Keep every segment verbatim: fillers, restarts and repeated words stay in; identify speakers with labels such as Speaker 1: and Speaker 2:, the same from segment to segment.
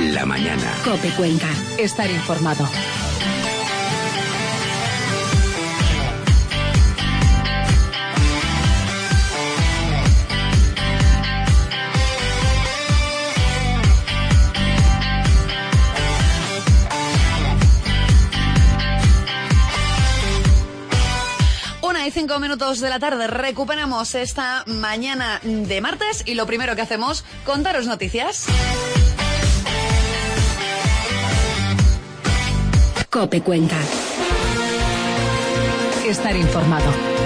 Speaker 1: La mañana.
Speaker 2: COPE Cuenca. Estar informado.
Speaker 3: Una y cinco minutos de la tarde, recuperamos esta mañana de martes y lo primero que hacemos, contaros noticias.
Speaker 2: COPE Cuenca. Estar informado.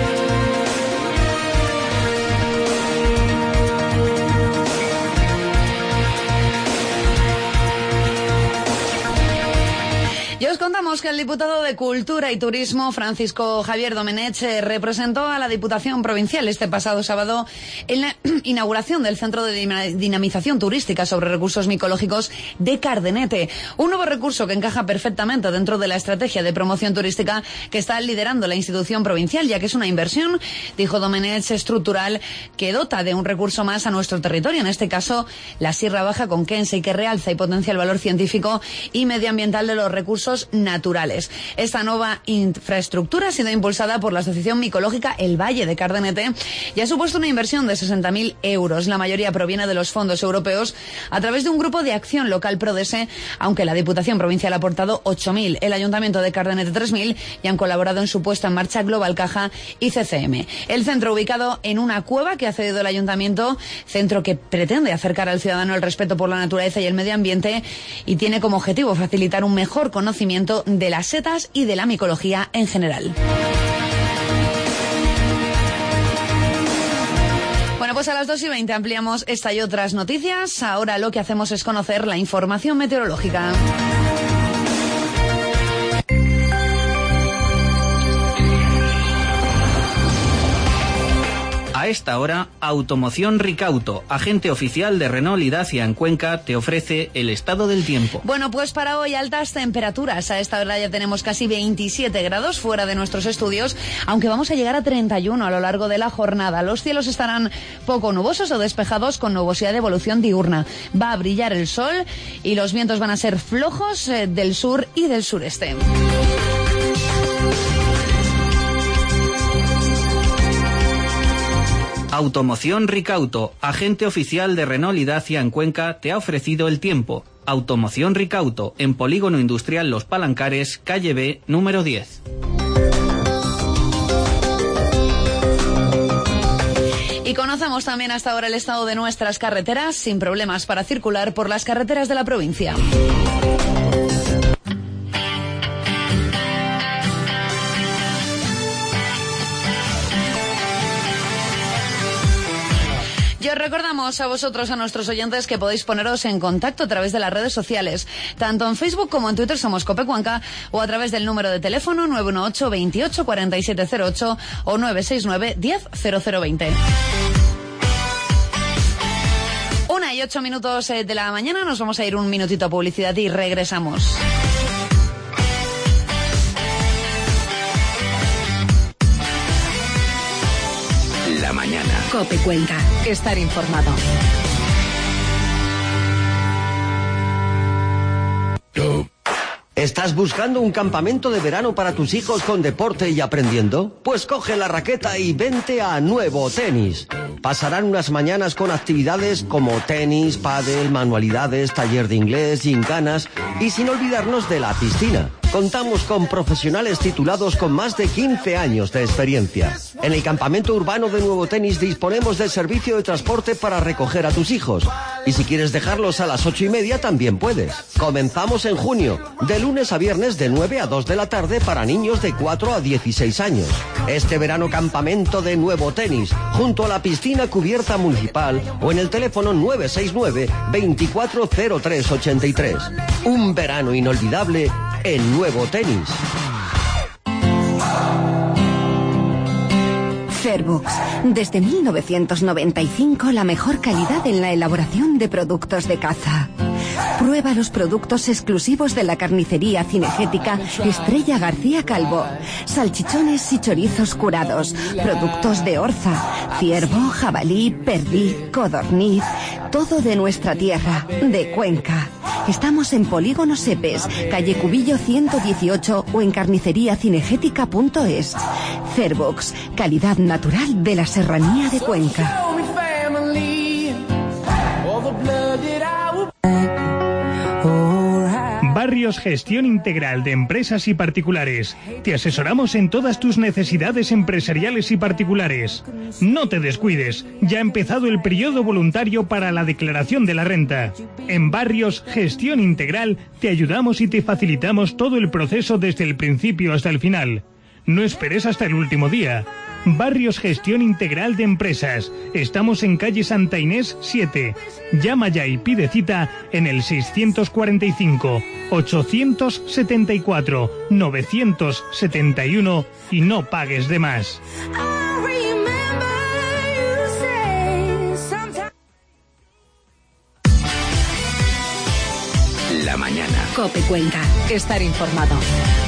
Speaker 3: Y os contamos que el diputado de Cultura y Turismo, Francisco Javier Domenech, representó a la Diputación Provincial este pasado sábado en la inauguración del Centro de Dinamización Turística sobre Recursos Micológicos de Cardenete. Un nuevo recurso que encaja perfectamente dentro de la estrategia de promoción turística que está liderando la institución provincial, ya que es una inversión, dijo Domenech, estructural, que dota de un recurso más a nuestro territorio, en este caso la Sierra Baja Conquense, y que realza y potencia el valor científico y medioambiental de los recursos naturales. Esta nueva infraestructura ha sido impulsada por la Asociación Micológica El Valle de Cardenete y ha supuesto una inversión de sesenta mil euros. La mayoría proviene de los fondos europeos a través de un grupo de acción local Prodese, aunque la Diputación Provincial ha aportado ocho mil, el Ayuntamiento de Cardenete tres mil y han colaborado en su puesta en marcha Global Caja y C C M. El centro, ubicado en una cueva que ha cedido el Ayuntamiento, centro que pretende acercar al ciudadano el respeto por la naturaleza y el medio ambiente y tiene como objetivo facilitar un mejor conocimiento de las setas y de la micología en general. Bueno, pues a las dos y veinte ampliamos esta y otras noticias. Ahora lo que hacemos es conocer la información meteorológica.
Speaker 4: A esta hora, Automoción Ricauto, agente oficial de Renault y Dacia en Cuenca, te ofrece el estado del tiempo.
Speaker 3: Bueno, pues para hoy altas temperaturas. A esta hora ya tenemos casi veintisiete grados fuera de nuestros estudios, aunque vamos a llegar a treinta y uno a lo largo de la jornada. Los cielos estarán poco nubosos o despejados con nubosidad de evolución diurna. Va a brillar el sol y los vientos van a ser flojos eh, del sur y del sureste.
Speaker 4: Automoción Ricauto, agente oficial de Renault y Dacia en Cuenca, te ha ofrecido el tiempo. Automoción Ricauto, en Polígono Industrial Los Palancares, calle B, número diez.
Speaker 3: Y conocemos también hasta ahora el estado de nuestras carreteras, sin problemas para circular por las carreteras de la provincia. Y os recordamos a vosotros, a nuestros oyentes, que podéis poneros en contacto a través de las redes sociales. Tanto en Facebook como en Twitter somos COPE Cuenca, o a través del número de teléfono nueve uno ocho, veintiocho, cuarenta y siete cero ocho o nueve seis nueve, diez, cero cero veinte. Una y ocho minutos de la mañana, nos vamos a ir un minutito a publicidad y regresamos.
Speaker 1: La mañana.
Speaker 2: COPE Cuenca. Estar informado.
Speaker 5: ¿Estás buscando un campamento de verano para tus hijos con deporte y aprendiendo? Pues coge la raqueta y vente a Nuevo Tenis. Pasarán unas mañanas con actividades como tenis, pádel, manualidades, taller de inglés, gincanas y sin olvidarnos de la piscina. Contamos con profesionales titulados con más de quince años de experiencia. En el campamento urbano de Nuevo Tenis disponemos del servicio de transporte para recoger a tus hijos. Y si quieres dejarlos a las ocho y media también puedes. Comenzamos en junio, de lunes a viernes de nueve a dos de la tarde para niños de cuatro a dieciséis años. Este verano campamento de Nuevo Tenis, junto a la piscina cubierta municipal o en el teléfono nueve seis nueve, veinticuatro cero tres ochenta y tres. Un verano inolvidable en Nuevo Tenis.
Speaker 6: Fairbox. Desde mil novecientos noventa y cinco, la mejor calidad en la elaboración de productos de caza. Prueba los productos exclusivos de la carnicería cinegética Estrella García Calvo. Salchichones y chorizos curados. Productos de orza, ciervo, jabalí, perdiz, codorniz. Todo de nuestra tierra, de Cuenca. Estamos en Polígono Sepes, calle Cubillo ciento dieciocho o en carnicería cinegética punto es. Cervox, calidad natural de la serranía de Cuenca.
Speaker 7: Barrios Gestión Integral de Empresas y Particulares. Te asesoramos en todas tus necesidades empresariales y particulares. No te descuides, ya ha empezado el periodo voluntario para la declaración de la renta. En Barrios Gestión Integral te ayudamos y te facilitamos todo el proceso desde el principio hasta el final. No esperes hasta el último día. Barrios Gestión Integral de Empresas. Estamos en calle Santa Inés siete. Llama ya y pide cita en el seiscientos cuarenta y cinco, ochocientos setenta y cuatro, novecientos setenta y uno y no pagues de más.
Speaker 1: La mañana.
Speaker 2: COPE Cuenca. Estar informado.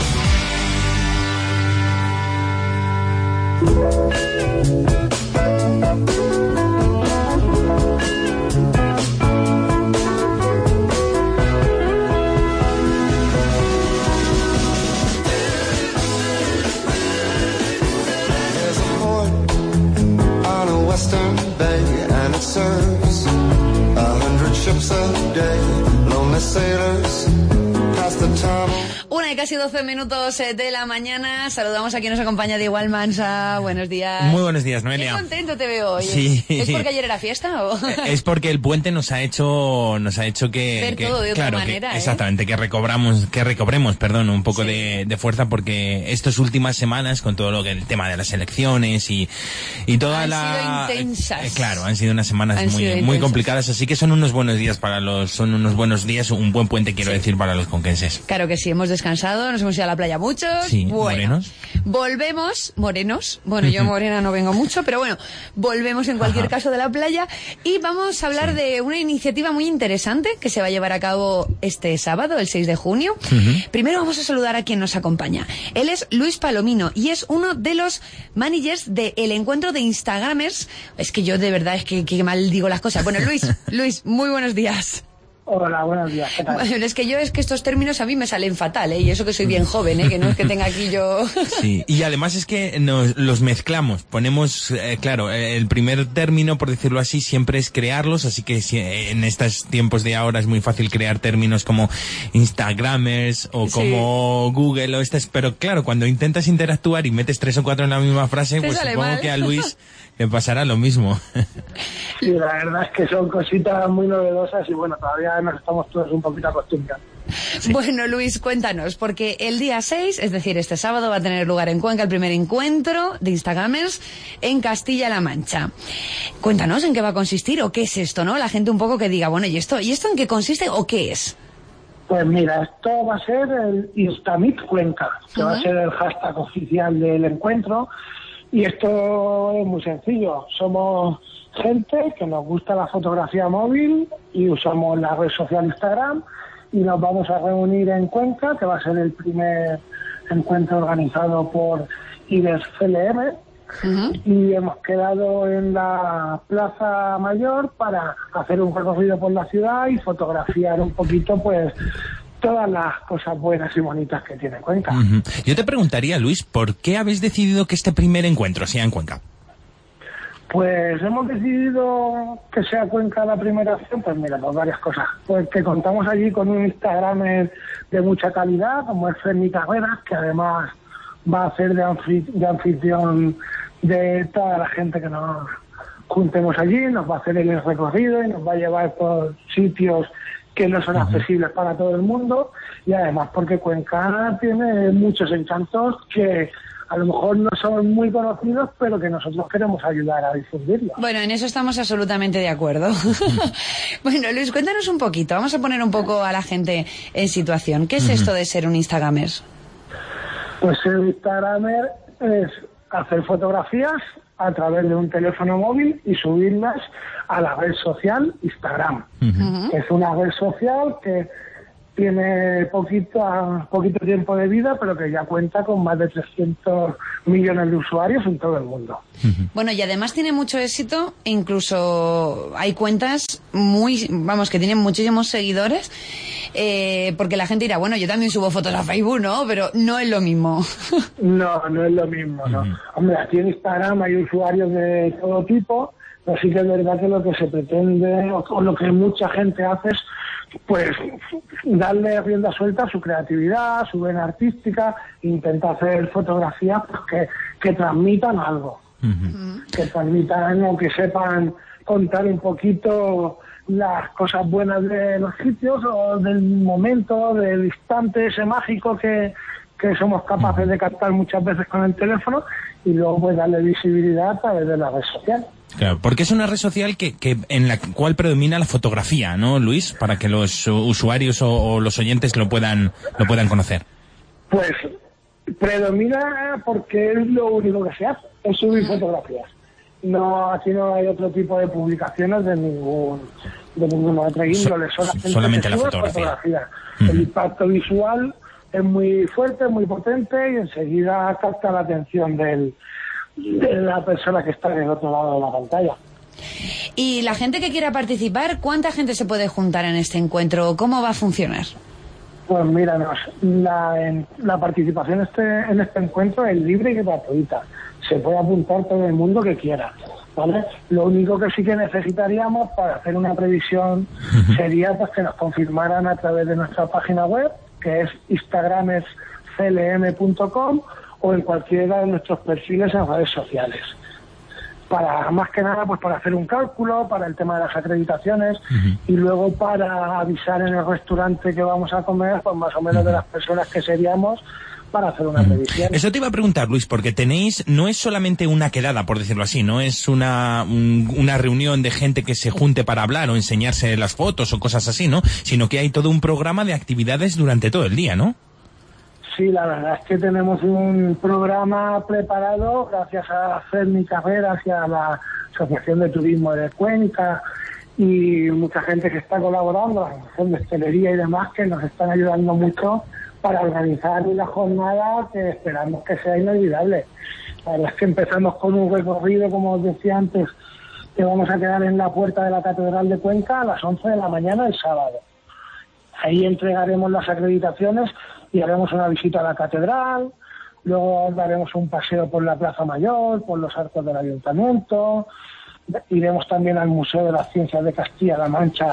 Speaker 3: Una y casi doce minutos de la mañana. Saludamos a quien nos acompaña, Diego Almansa. Buenos días.
Speaker 8: Muy buenos días, Noelia.
Speaker 3: Qué contento te veo hoy.
Speaker 8: Sí.
Speaker 3: ¿Es porque ayer era fiesta o...?
Speaker 8: Es porque el puente nos ha hecho nos ha hecho que...
Speaker 3: Ver
Speaker 8: que,
Speaker 3: todo de
Speaker 8: claro,
Speaker 3: otra manera,
Speaker 8: que,
Speaker 3: ¿eh?
Speaker 8: Exactamente, que recobramos, que recobremos, perdón, un poco
Speaker 3: Sí.
Speaker 8: de, de fuerza, porque estas últimas semanas, con todo lo que el tema de las elecciones y, y toda
Speaker 3: Han
Speaker 8: la...
Speaker 3: sido intensas.
Speaker 8: Eh, claro, han sido unas semanas
Speaker 3: Han
Speaker 8: muy,
Speaker 3: sido
Speaker 8: muy
Speaker 3: intensas.
Speaker 8: complicadas, así que son unos buenos días para los, son unos buenos días, un buen puente, quiero
Speaker 3: Sí.
Speaker 8: decir, para los conquenses.
Speaker 3: Claro que sí, hemos descansado, nos hemos ido a la playa muchos.
Speaker 8: Sí,
Speaker 3: bueno,
Speaker 8: morenos.
Speaker 3: Volvemos, morenos. Bueno, yo morena no vengo mucho, pero bueno, volvemos en cualquier
Speaker 8: Ajá.
Speaker 3: caso de la playa y vamos a hablar
Speaker 8: Sí.
Speaker 3: de una iniciativa muy interesante que se va a llevar a cabo este sábado, el seis de junio.
Speaker 8: Ujú.
Speaker 3: Primero vamos a saludar a quien nos acompaña. Él es Luis Palomino y es uno de los managers del encuentro de Instagramers. Es que yo de verdad es que, que mal digo las cosas. Bueno, Luis, Luis, muy buenos días.
Speaker 9: Hola, buenos días. ¿Qué tal?
Speaker 3: Bueno, es que yo es que estos términos a mí me salen fatal, ¿eh? Y eso que soy bien joven, ¿eh? Que no es que tenga aquí yo...
Speaker 8: Sí, y además es que nos los mezclamos, ponemos, eh, claro, el primer término, por decirlo así, siempre es crearlos, así que si, en estos tiempos de ahora es muy fácil crear términos como Instagramers o
Speaker 3: Sí.
Speaker 8: como Google o estas, pero claro, cuando intentas interactuar y metes tres o cuatro en la misma frase,
Speaker 3: Te
Speaker 8: pues
Speaker 3: sale
Speaker 8: supongo
Speaker 3: mal.
Speaker 8: que a Luis le pasará lo mismo.
Speaker 9: Sí, la verdad es que son cositas muy novedosas y bueno, todavía nos estamos todos un poquito acostumbrados.
Speaker 3: Bueno, Luis, cuéntanos, porque el día seis, es decir, este sábado va a tener lugar en Cuenca el primer encuentro de Instagramers en Castilla-La Mancha. Cuéntanos en qué va a consistir o qué es esto, ¿no? La gente un poco que diga, bueno, ¿y esto, ¿y esto en qué consiste o qué es?
Speaker 9: Pues mira, esto va a ser el Instamit Cuenca, que va a
Speaker 3: Ujú.
Speaker 9: ser el hashtag oficial del encuentro. Y esto es muy sencillo. Somos gente que nos gusta la fotografía móvil y usamos la red social Instagram y nos vamos a reunir en Cuenca, que va a ser el primer encuentro organizado por I D E S C L M.
Speaker 3: Ujú.
Speaker 9: Y hemos quedado en la Plaza Mayor para hacer un recorrido por la ciudad y fotografiar un poquito pues todas las cosas buenas y bonitas que tiene Cuenca.
Speaker 8: Ujú. Yo te preguntaría, Luis, ¿por qué habéis decidido que este primer encuentro sea en Cuenca?
Speaker 9: Pues hemos decidido que sea Cuenca la primera acción, pues mira, por varias cosas. Pues que contamos allí con un Instagramer de mucha calidad, como es Ferni Carreras, que además va a hacer de, anfi- de anfitrión de toda la gente que nos juntemos allí, nos va a hacer el recorrido y nos va a llevar por sitios que no son accesibles para todo el mundo, y además porque Cuenca tiene muchos encantos que a lo mejor no son muy conocidos, pero que nosotros queremos ayudar a difundirlos.
Speaker 3: Bueno, en eso estamos absolutamente de acuerdo. Bueno, Luis, cuéntanos un poquito. Vamos a poner un poco a la gente en situación. ¿Qué es esto de ser un Instagramer?
Speaker 9: Pues ser Instagramer es hacer fotografías a través de un teléfono móvil y subirlas a la red social Instagram.
Speaker 3: Ujú.
Speaker 9: Es una red social que tiene poquito, poquito tiempo de vida, pero que ya cuenta con más de trescientos millones de usuarios en todo el mundo.
Speaker 3: Bueno, y además tiene mucho éxito, incluso hay cuentas muy, vamos, que tienen muchísimos seguidores, Eh, porque la gente dirá, bueno, yo también subo fotos a Facebook, ¿no? Pero no es lo mismo.
Speaker 9: No, no es lo mismo, ¿no? Uh-huh. Hombre, aquí en Instagram hay usuarios de todo tipo, pero sí que es verdad que lo que se pretende, o, o lo que mucha gente hace es, pues, darle rienda suelta a su creatividad, a su vena artística, e intentar hacer fotografías pues, que, que transmitan algo. Uh-huh. Que transmitan o que sepan contar un poquito las cosas buenas de los sitios o del momento, del instante ese mágico que, que somos capaces de captar muchas veces con el teléfono y luego pues darle visibilidad a través de la red social.
Speaker 8: Claro, porque es una red social que, que en la cual predomina la fotografía, ¿no, Luis? Para que los usuarios o, o los oyentes lo puedan lo puedan conocer.
Speaker 9: Pues predomina porque es lo único que se hace, es subir fotografías. No, aquí no hay otro tipo de publicaciones de ningún de ninguna otra índole, solamente,
Speaker 8: solamente la fotografía.
Speaker 9: fotografía. Uh-huh. El impacto visual es muy fuerte, muy potente y enseguida capta la atención del, de la persona que está en el otro lado de la pantalla.
Speaker 3: Y la gente que quiera participar, ¿cuánta gente se puede juntar en este encuentro? ¿Cómo va a funcionar?
Speaker 9: Pues míranos, la, en, la participación este, en este encuentro es libre y gratuita. Se puede apuntar todo el mundo que quiera, ¿vale? Lo único que sí que necesitaríamos para hacer una previsión sería pues que nos confirmaran a través de nuestra página web, que es instagrames c l m punto com, o en cualquiera de nuestros perfiles en redes sociales. Para, más que nada, pues para hacer un cálculo, para el tema de las acreditaciones, uh-huh. y luego para avisar en el restaurante que vamos a comer, pues más o menos de las personas que seríamos, para hacer una previsión.
Speaker 8: Eso te iba a preguntar, Luis, porque tenéis, no es solamente una quedada, por decirlo así, no es una, un, una reunión de gente que se junte para hablar o enseñarse las fotos o cosas así, ¿no? Sino que hay todo un programa de actividades durante todo el día, ¿no?
Speaker 9: Sí, la verdad es que tenemos un programa preparado gracias a Fermi Carreras y a la Asociación de Turismo de Cuenca y mucha gente que está colaborando, la Asociación de Hostelería y demás, que nos están ayudando mucho para organizar una jornada que esperamos que sea inolvidable. La verdad es que empezamos con un recorrido, como os decía antes, que vamos a quedar en la puerta de la Catedral de Cuenca a las once de la mañana el sábado. Ahí entregaremos las acreditaciones y haremos una visita a la catedral, luego daremos un paseo por la Plaza Mayor, por los arcos del Ayuntamiento, iremos también al Museo de las Ciencias de Castilla-La Mancha,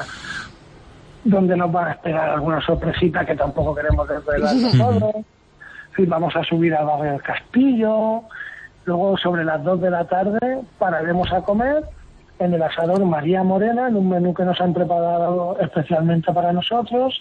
Speaker 9: donde nos van a esperar alguna sorpresita que tampoco queremos desvelar todo. Sí, vamos a subir al barrio del Castillo, luego sobre las dos de la tarde pararemos a comer en el asador María Morena, en un menú que nos han preparado especialmente para nosotros,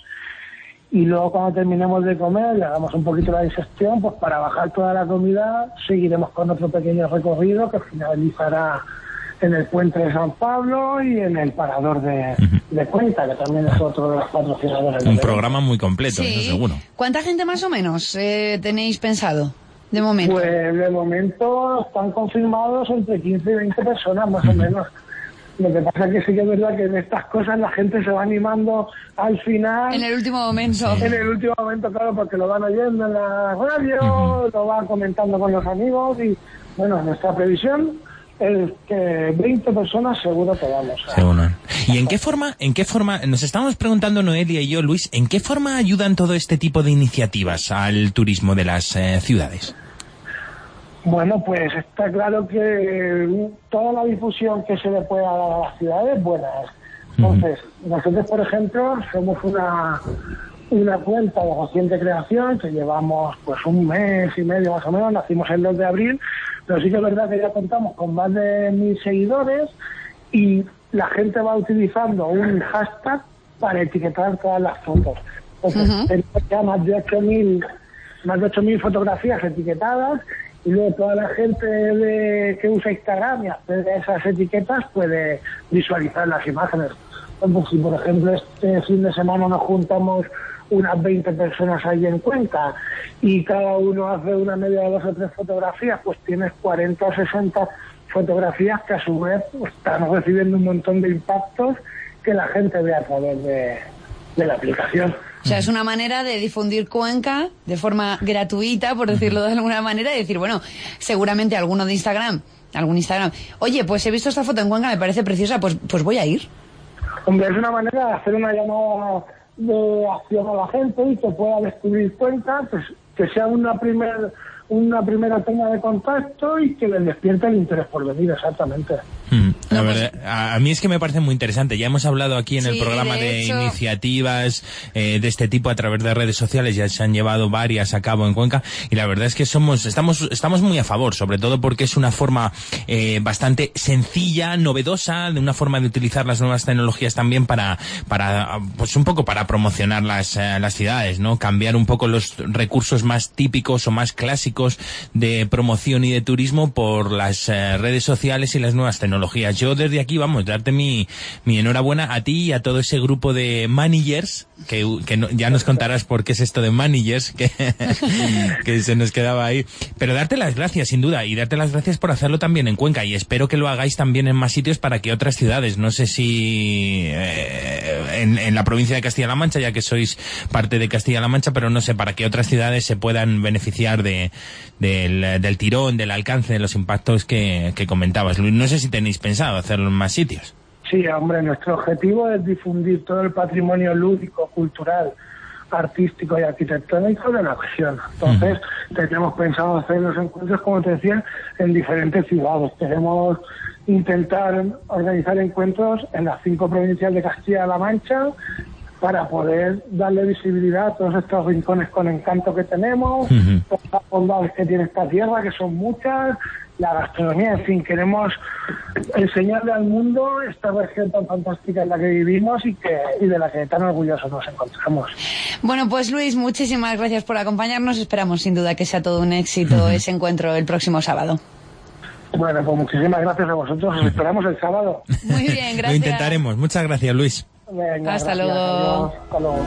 Speaker 9: y luego cuando terminemos de comer y hagamos un poquito la digestión, pues para bajar toda la comida seguiremos con otro pequeño recorrido que finalizará en el puente de San Pablo y en el parador de, de Cuenca, que también es otro de los patrocinadores.
Speaker 8: Un programa muy completo,
Speaker 3: sí.
Speaker 8: Eso seguro.
Speaker 3: ¿Cuánta gente más o menos eh, tenéis pensado de momento?
Speaker 9: Pues de momento están confirmados entre quince y veinte personas más o menos. Lo que pasa es que sí que es verdad que en estas cosas la gente se va animando al final.
Speaker 3: En el último momento.
Speaker 9: En el último momento, claro, porque lo van oyendo en la radio, uh-huh. lo van comentando con los amigos y, bueno, nuestra previsión es que veinte personas seguro que vamos a...
Speaker 8: Seguro. ¿Y en qué forma, en qué forma, nos estamos preguntando Noelia y yo, Luis, en qué forma ayudan todo este tipo de iniciativas al turismo de las eh, ciudades?
Speaker 9: Bueno, pues está claro que toda la difusión que se le pueda dar a las ciudades es buena. Entonces, uh-huh. nosotros, por ejemplo, somos una una cuenta de reciente creación que llevamos pues un mes y medio más o menos, nacimos el dos de abril, pero sí que es verdad que ya contamos con más de mil seguidores y la gente va utilizando un hashtag para etiquetar todas las fotos. Entonces, uh-huh. tenemos ya más de ocho mil más de ocho mil fotografías etiquetadas. Y luego toda la gente de, que usa Instagram y accede a esas etiquetas puede visualizar las imágenes. Entonces, si por ejemplo este fin de semana nos juntamos unas veinte personas ahí en Cuenca y cada uno hace una media de dos o tres fotografías, pues tienes cuarenta o sesenta fotografías que a su vez pues, están recibiendo un montón de impactos que la gente ve a través de, de la aplicación.
Speaker 3: O sea, es una manera de difundir Cuenca de forma gratuita, por decirlo de alguna manera, y decir, bueno, seguramente alguno de Instagram, algún Instagram, oye, pues he visto esta foto en Cuenca, me parece preciosa, pues pues voy a ir.
Speaker 9: Hombre, es una manera de hacer una llamada de acción a la gente y que pueda descubrir cuentas, pues que sea una primer una primera toma de contacto y que les despierte el interés por venir, exactamente.
Speaker 8: Mm, la verdad, a, a mí es que me parece muy interesante. Ya hemos hablado aquí en
Speaker 3: Sí,
Speaker 8: el programa
Speaker 3: de
Speaker 8: de,
Speaker 3: hecho...
Speaker 8: iniciativas eh, de este tipo a través de redes sociales. Ya se han llevado varias a cabo en Cuenca y la verdad es que somos estamos estamos muy a favor, sobre todo porque es una forma eh, bastante sencilla, novedosa, de una forma de utilizar las nuevas tecnologías también para para pues un poco para promocionar las eh, las ciudades, ¿no? Cambiar un poco los recursos más típicos o más clásicos de promoción y de turismo por las eh, redes sociales y las nuevas tecnologías. Yo desde aquí, vamos, darte mi, mi enhorabuena a ti y a todo ese grupo de managers, que, que no, ya nos contarás por qué es esto de managers, que, que se nos quedaba ahí. Pero darte las gracias, sin duda, y darte las gracias por hacerlo también en Cuenca, y espero que lo hagáis también en más sitios para que otras ciudades, no sé si eh, en, en la provincia de Castilla-La Mancha, ya que sois parte de Castilla-La Mancha, pero no sé, para que otras ciudades se puedan beneficiar de Del, del tirón, del alcance, de los impactos que, que comentabas. Luis, no sé si tenéis pensado hacerlo en más sitios.
Speaker 9: Sí, hombre, nuestro objetivo es difundir todo el patrimonio lúdico, cultural, artístico y arquitectónico de la región. Entonces, uh-huh. tenemos pensado hacer los encuentros, como te decía, en diferentes ciudades. Queremos intentar organizar encuentros en las cinco provincias de Castilla-La Mancha para poder darle visibilidad a todos estos rincones con encanto que tenemos, uh-huh. todas las bondades que tiene esta tierra, que son muchas, la gastronomía, en fin, queremos enseñarle al mundo esta región tan fantástica en la que vivimos y que y de la que tan orgullosos nos encontramos.
Speaker 3: Bueno, pues Luis, muchísimas gracias por acompañarnos. Esperamos sin duda que sea todo un éxito uh-huh. ese encuentro el próximo sábado.
Speaker 9: Bueno, pues muchísimas gracias a vosotros. Os esperamos el sábado.
Speaker 3: Muy bien, gracias.
Speaker 8: Lo intentaremos. Muchas gracias, Luis.
Speaker 9: Venga,
Speaker 3: hasta,
Speaker 9: gracias,
Speaker 3: luego.
Speaker 9: Adiós, hasta luego.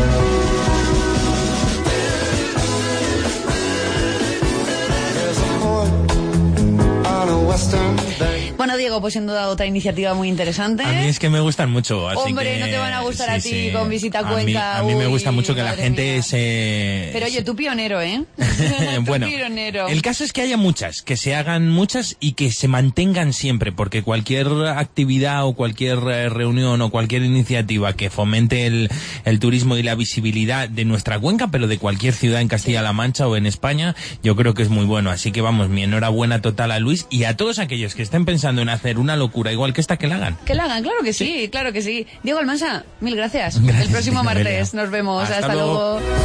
Speaker 3: Bueno, Diego, pues sin duda otra iniciativa muy interesante.
Speaker 8: A mí es que me gustan mucho. Así
Speaker 3: Hombre,
Speaker 8: que,
Speaker 3: no te van a gustar
Speaker 8: sí,
Speaker 3: a ti
Speaker 8: sí.
Speaker 3: con Visita
Speaker 8: a
Speaker 3: Cuenca.
Speaker 8: Mí, a mí
Speaker 3: Uy,
Speaker 8: me gusta mucho que la gente
Speaker 3: mía.
Speaker 8: se...
Speaker 3: Pero oye, tú pionero, ¿eh?
Speaker 8: Bueno,
Speaker 3: tú pionero.
Speaker 8: El caso es que haya muchas, que se hagan muchas y que se mantengan siempre, porque cualquier actividad o cualquier reunión o cualquier iniciativa que fomente el, el turismo y la visibilidad de nuestra cuenca, pero de cualquier ciudad en Castilla-La Mancha o en España, yo creo que es muy bueno. Así que vamos, mi enhorabuena total a Luis y a todos aquellos que estén pensando en hacer una locura igual que esta, que la hagan.
Speaker 3: Que la hagan, claro que sí, sí. claro que sí. Diego Almansa, mil gracias.
Speaker 8: Gracias
Speaker 3: el próximo
Speaker 8: a ti,
Speaker 3: martes
Speaker 8: Noelia.
Speaker 3: nos vemos.
Speaker 8: Hasta,
Speaker 3: Hasta
Speaker 8: luego.
Speaker 3: luego.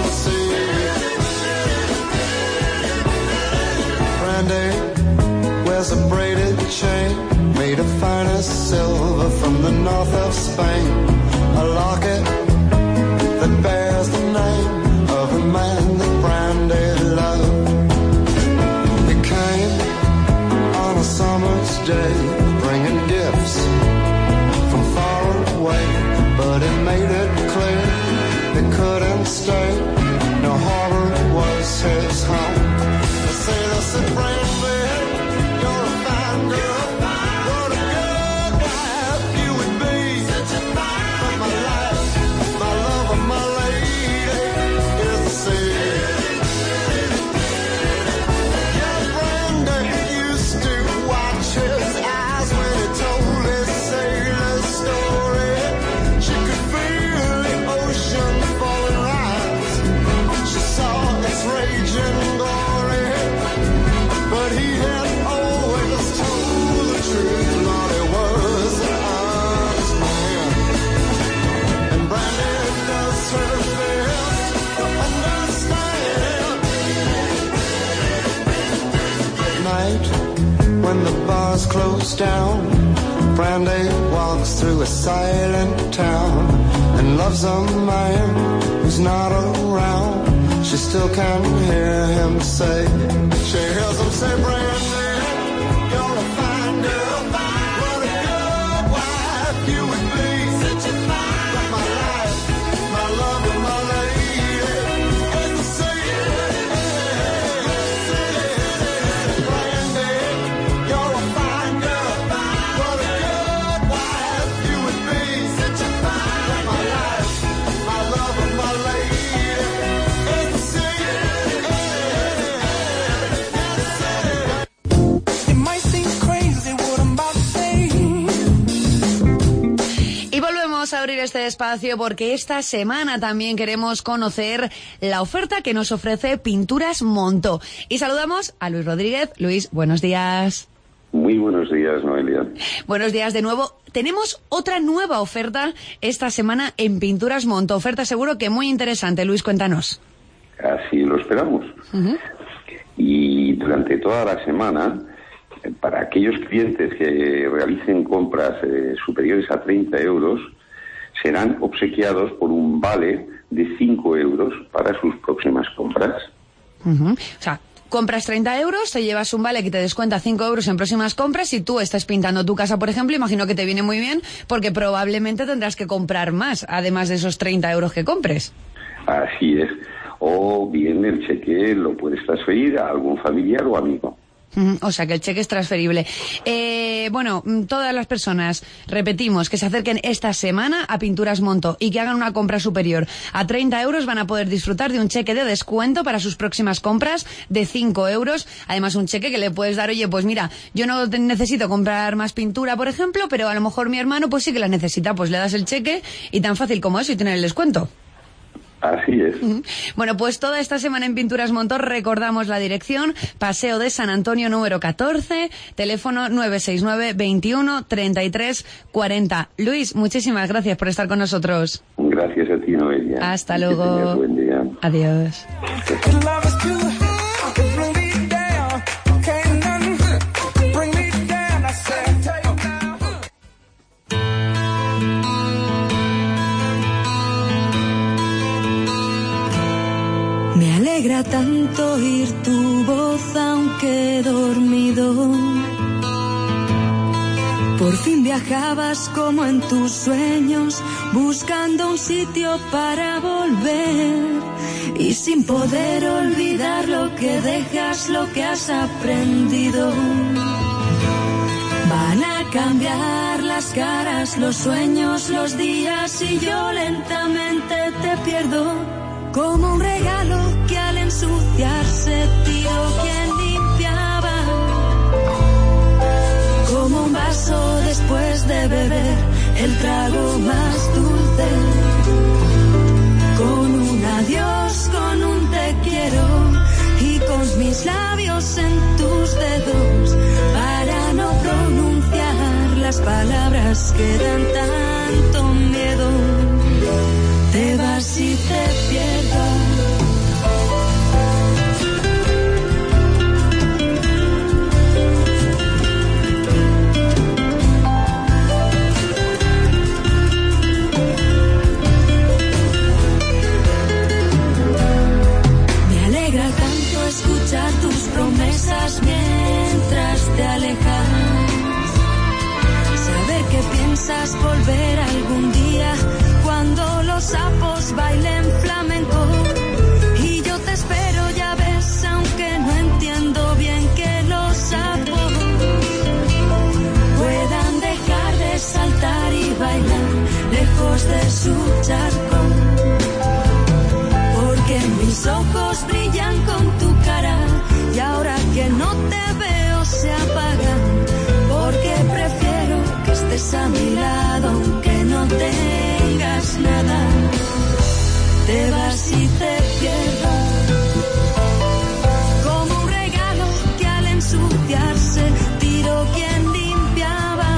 Speaker 10: Day, bringing gifts from far away, but it made it clear it couldn't stay. No harbor was his home. They say that's a brand new, you're a fine girl. What a good wife you would be. Such a fine but my life, my love, and my lady is the sea. Yeah, Brandy used to watch his eyes when he told his sailor story. She could feel the ocean falling rise. She saw its raging glory, but he had always told the truth. Lord, he was an honest man, and Brandy does her best to understand. At night, when the bars close down, Brandy walks through a silent town and loves a man who's not around. She still can hear him say, she hears him say, Brandy, you're a fine girl. What a good wife you would be. Such a fine, but my life, my love, and my lady is the same. Brandy, you're a fine girl. What a good wife you would be. Such a fine, but my life, my love, and my lady is the same.
Speaker 3: abrir este espacio porque esta semana también queremos conocer la oferta que nos ofrece Pinturas Montó. Y saludamos a Luis Rodríguez. Luis, buenos días.
Speaker 11: Muy buenos días, Noelia.
Speaker 3: Buenos días de nuevo. Tenemos otra nueva oferta esta semana en Pinturas Montó. Oferta seguro que muy interesante. Luis, cuéntanos.
Speaker 11: Así lo esperamos. Uh-huh. Y durante toda la semana, para aquellos clientes que realicen compras eh, superiores a treinta euros, serán obsequiados por un vale de cinco euros para sus próximas compras.
Speaker 3: Uh-huh. O sea, compras treinta euros, te llevas un vale que te descuenta cinco euros en próximas compras. Si tú estás pintando tu casa, por ejemplo, imagino que te viene muy bien porque probablemente tendrás que comprar más, además de esos treinta euros que compres.
Speaker 11: Así es. O bien el cheque lo puedes transferir a algún familiar o amigo.
Speaker 3: O sea, que el cheque es transferible. Eh, bueno, todas las personas, repetimos, que se acerquen esta semana a Pinturas Montó y que hagan una compra superior a treinta euros van a poder disfrutar de un cheque de descuento para sus próximas compras de cinco euros. Además, un cheque que le puedes dar, oye, pues mira, yo no necesito comprar más pintura, por ejemplo, pero a lo mejor mi hermano pues sí que la necesita. Pues le das el cheque y tan fácil como eso y tener el descuento.
Speaker 11: Así es.
Speaker 3: Bueno, pues toda esta semana en Pinturas Montó recordamos la dirección, Paseo de San Antonio número catorce, teléfono nueve seis nueve, veintiuno, treinta y tres, cuarenta. Luis, muchísimas gracias por estar con nosotros.
Speaker 11: Gracias a ti, Noelia.
Speaker 3: Hasta luego.
Speaker 11: Que tengas buen día.
Speaker 3: Adiós.
Speaker 12: Me alegra tanto oír tu voz aunque he dormido. Por fin viajabas como en tus sueños, buscando un sitio para volver. Y sin poder olvidar lo que dejas, lo que has aprendido. Van a cambiar las caras, los sueños, los días y yo lentamente te pierdo. Como un regalo que al ensuciarse tiró quien limpiaba. Como un vaso después de beber el trago más dulce. Con un adiós, con un te quiero y con mis labios en tus dedos para no pronunciar las palabras que dan tanto miedo. Te vas y te pierdo. Me alegra tanto escuchar tus promesas mientras te alejas. Saber que piensas volver algún día cuando los sapos bailen flamenco. Y yo te espero, ya ves, aunque no entiendo bien que los sapos puedan dejar de saltar y bailar lejos de su charco. Porque mis ojos brillan con tu cara y ahora que no te veo se apagan. Porque prefiero que estés a mi lado aunque no tengas nada. Te vas y te pierdo. Como un regalo que al ensuciarse tiró quien limpiaba.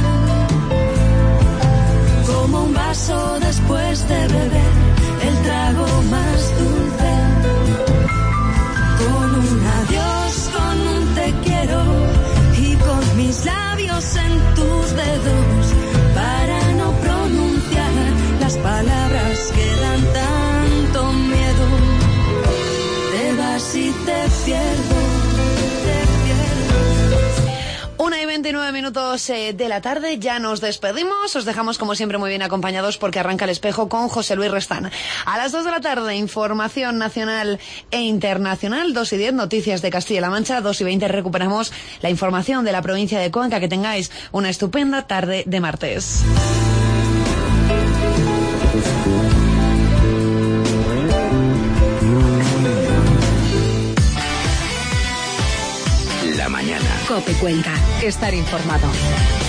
Speaker 12: Como un vaso después de beber el trago más dulce. Con un adiós, con un te quiero y con mis labios en tus dedos para no pronunciar las palabras que dan tanto miedo. Te vas y te pierdo, te pierdo.
Speaker 3: Una y veintinueve minutos eh, de la tarde, ya nos despedimos. Os dejamos como siempre muy bien acompañados porque arranca El Espejo con José Luis Restán. A las dos de la tarde, información nacional e internacional. Dos y diez, noticias de Castilla-La Mancha. Dos y veinte, recuperamos la información de la provincia de Cuenca. Que tengáis una estupenda tarde de martes.
Speaker 1: La mañana.
Speaker 2: COPE Cuenca. Estar informado.